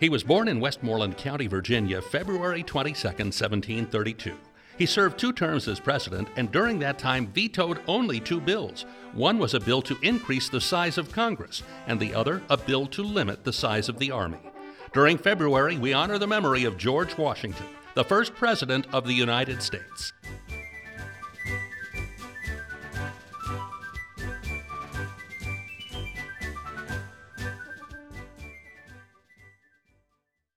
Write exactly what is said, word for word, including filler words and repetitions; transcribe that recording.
He was born in Westmoreland County, Virginia, February twenty-second, seventeen thirty-two. He served two terms as president and during that time vetoed only two bills. One was a bill to increase the size of Congress, and the other a bill to limit the size of the Army. During February, we honor the memory of George Washington, the first president of the United States.